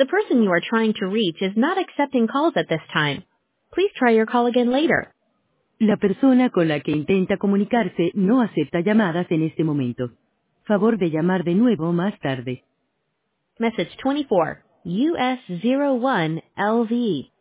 The person you are trying to reach is not accepting calls at this time. Please try your call again later. La persona con la que intenta comunicarse no acepta llamadas en este momento. Favor de llamar de nuevo más tarde. Message 24, US01LV.